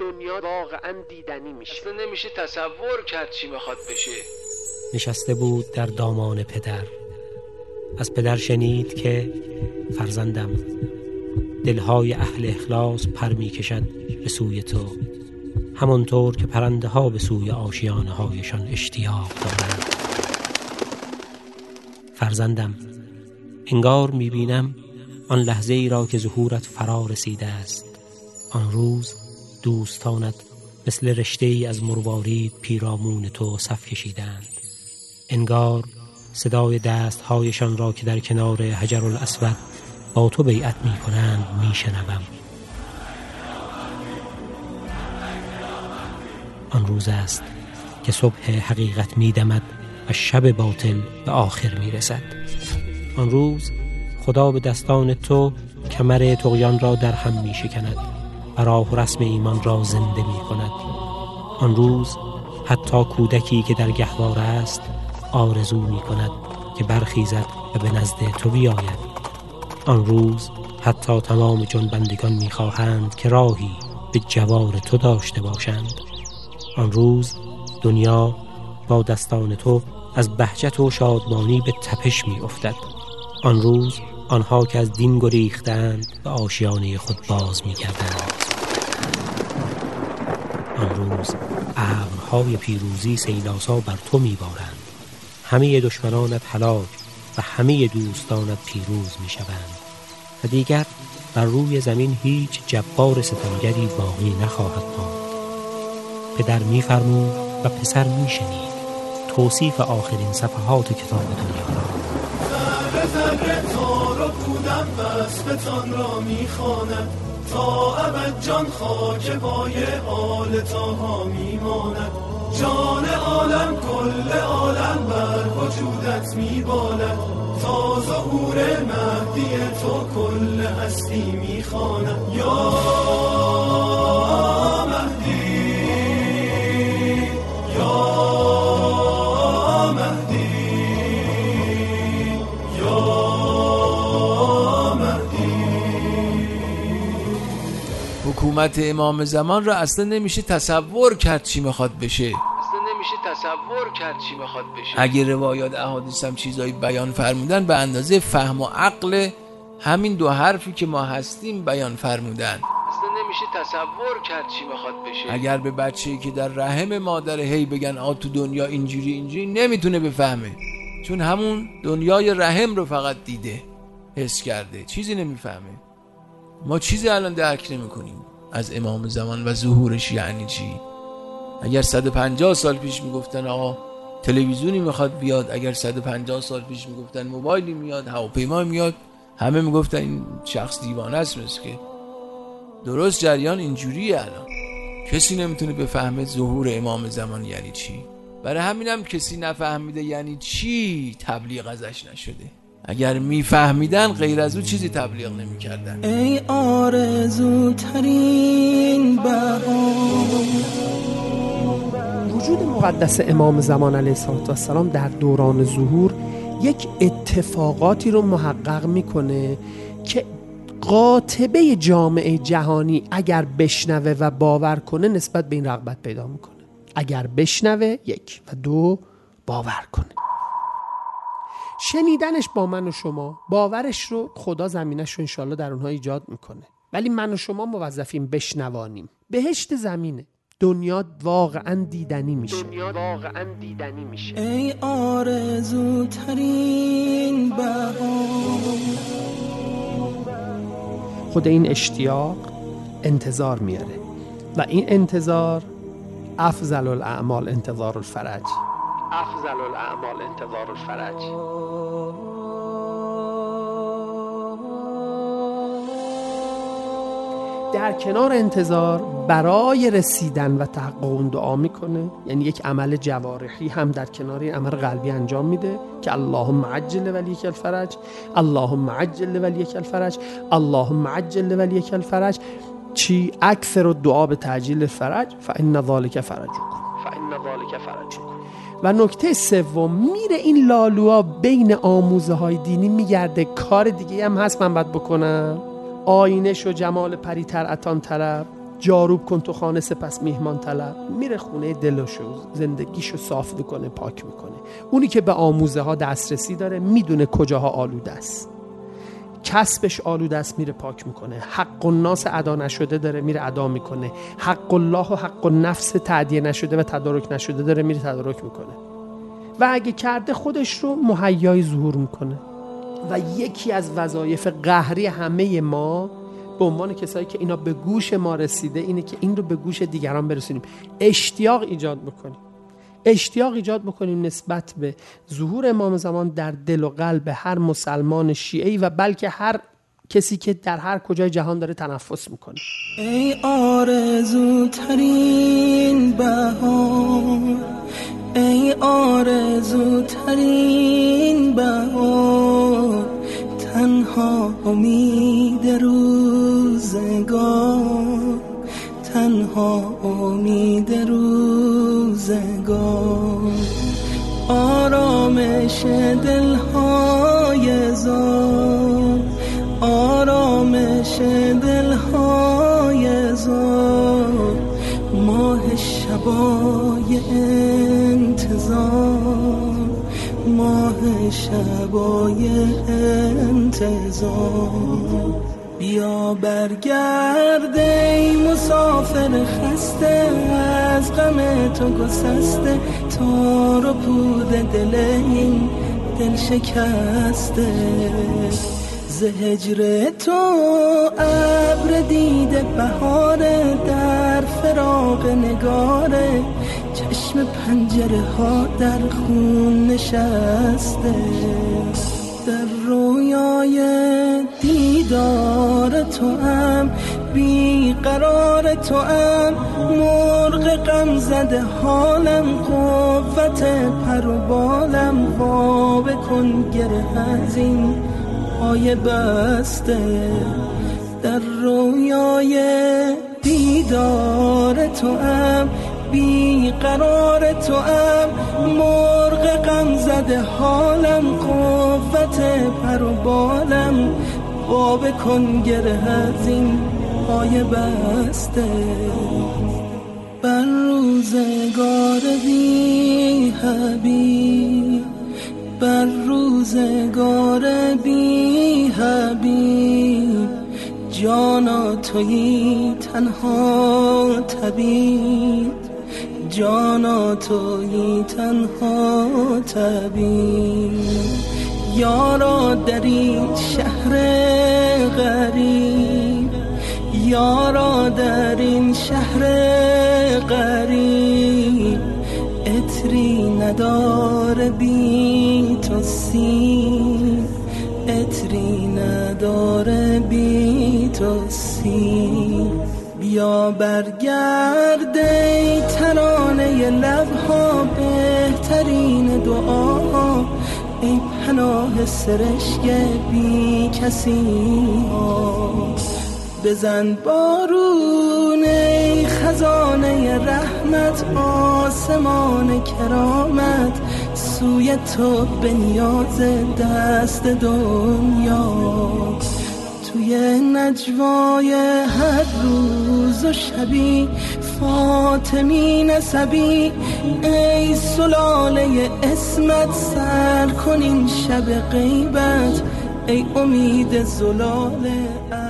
دنیا واقعا دیدنی میشه. اصلا نمیشه تصور کرد چی میخواد بشه. نشسته بود در دامان پدر. از پدر شنید که فرزندم، دلهای اهل اخلاص پر می کشد به سوی تو، همانطور که پرنده ها به سوی آشیانه هایشان اشتیاق دارند. فرزندم، انگار می بینم آن لحظه ای را که ظهورت فرا رسیده است. آن روز دوستانت مثل رشته ای از مروارید پیرامون تو صف کشیدند. انگار صدای دستهایشان را که در کنار حجر الاسود با تو بیعت می کنند می شنوم. آن روز است که صبح حقیقت می دمد و شب باطل به آخر می رسد. آن روز خدا به دستان تو کمر طغیان را در هم می شکند و راه و رسم ایمان را زنده می کند. آن روز حتی کودکی که در گهواره است آرزو می کند که برخیزد و به نزد تو بیاید. آن روز حتی تمام جنبندگان می خواهند که راهی به جوار تو داشته باشند. آن روز دنیا با دستان تو از بهجت و شادمانی به تپش می افتد. آن روز آنها که از دین گریختند به آشیانه خود باز می گردند. آن روز ابرهای پیروزی سیلاسا بر تو می بارند. همه دشمنانت هلاک و همه دوستانت پیروز می شوند و دیگر بر روی زمین هیچ جبار ستمگری باقی نخواهد ماند. پدر می فرمود و پسر می شنید توصیف آخرین صفحات کتاب دنیا را. ذره ذره تار و پودم وصفتان را می خواند، تا ابد جان خاک پای آل طاها می ماند. جان عالم کل عالم بر وجودت می بالد، تا ظهور مهدی تو کل هستی می خواند. یا مهدی، یا مهدی، یا مهدی. حکومت امام زمان را اصلا نمیشه تصور کرد چی میخواد بشه. اگه روایات احادیث هم چیزایی بیان فرمودن به اندازه فهم و عقل همین دو حرفی که ما هستیم بیان فرمودن. اصلا نمیشه تصور کرد چی میخواد بشه. اگر به بچه‌ای که در رحم مادر هی بگن تو دنیا اینجوری نمیتونه بفهمه، چون همون دنیای رحم رو فقط دیده، حس کرده، چیزی نمیفهمه. ما چیزی الان درک نمیکنیم از امام زمان و ظهورش یعنی چی. اگر 150 سال پیش میگفتن تلویزیونی میخواد بیاد، اگر 150 سال پیش میگفتن موبایلی میاد، هواپیما میاد، همه میگفتن این شخص دیوانه است. مثل که درست جریان اینجوریه. الان کسی نمیتونه بفهمه ظهور امام زمان یعنی چی. برای همینم کسی نفهمیده یعنی چی تبلیغ ازش نشده. اگر میفهمیدن غیر از او چیزی تبلیغ نمیکردن. ای آرزوترین بهار. وجود مقدس امام زمان علیه السلام در دوران ظهور یک اتفاقاتی رو محقق میکنه که قاطبه جامعه جهانی اگر بشنوه و باور کنه نسبت به این رغبت پیدا میکنه. اگر بشنوه، یک، و دو، باور کنه. شنیدنش با من و شما، باورش رو خدا زمینش رو انشالله در اونها ایجاد میکنه، ولی من و شما موظفیم بشنوانیم. بهشت زمینه، دنیا واقعا دیدنی میشه. ای آرزوترین بهار. خود این اشتیاق انتظار میاره و این انتظار افضل الاعمال انتظار الفرج. در کنار انتظار برای رسیدن و تحقق اون دعا میکنه، یعنی یک عمل جوارحی هم در کنار این عمل قلبی انجام میده که اللهم عجل ولیک الفرج، اللهم عجل ولیک الفرج، اللهم عجل ولیک الفرج. چی؟ اکثر الدعا به تعجیل الفرج فإن ذلک فرجکم. و نکته سوم، میره این لالوها بین آموزه های دینی میگرده کار دیگه هم هست من باید بکنم، آینش و جمال پریتر اتان طرب، جاروب کن تو خانه سپس میهمان طلب. میره خونه دلشو، زندگیشو صاف میکنه، پاک میکنه. اونی که به آموزه ها دسترسی داره میدونه کجاها آلوده است، کسبش آلوده است، میره پاک میکنه. حق الناس ادا نشده داره میره ادا میکنه. حق الله و حق النفس تعدیه نشده و تدارک نشده داره میره تدارک میکنه. و اگه کرده خودش رو مهیای ظهور میکنه. و یکی از وظایف قهری همه ما به عنوان کسایی که اینا به گوش ما رسیده اینه که این رو به گوش دیگران برسونیم. اشتیاق ایجاد بکنیم نسبت به ظهور امام زمان در دل و قلب هر مسلمان شیعی و بلکه هر کسی که در هر کجای جهان داره تنفس میکنه. ای آرزوترین بهار، ای آرزوترین بهار، تنها امید روزگار، تنها امید روزگار. آرامش دلهای زار، آرامش دلهای زار. ماه شبای انتظار، ماه شبای انتظار. بیا برگرد ای مسافر خسته، از غم تو گسسته، تار و پود دل این دل شکسته. ز هجر تو ابر دیده بهاره، در فراق نگاره، چشم پنجره ها در خون نشسته. در رویای دیدار تو هم بیقرار تو هم، مرغ غم زده حالم، قوت پر و بالم. خواب کن گره از این پای بسته. در رویای دیدار تو هم بیقرار تو هم، مرغ غم زده حالم، قوت پر و بالم. خواب کن گره از این پای بسته. بر روزگار بی حبیب، بر روزگار بی حبیب، جانا تویی تنها طبیب، جانا تویی تنها طبیب. یارا در این شهر غریب، یارا در این شهر غریب، عطری نداره بی تو سیر، عطری نداره بی تو سیر. بیا برگرد ای ترانه لبها، بهترین دعاها، ای پناه سرشک بی کسی ها. بزن بارون ای خزانه رحمت، آسمان کرامت، سوی تو به نیاز دست دنیا. توی نجوای هر روز و شبی، فاطمی نسبی، ای سلاله اسمت، سر کن این شب غیبت، ای امید زلال